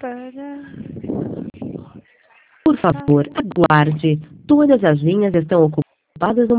Por favor, aguarde. Todas as linhas estão ocupadas no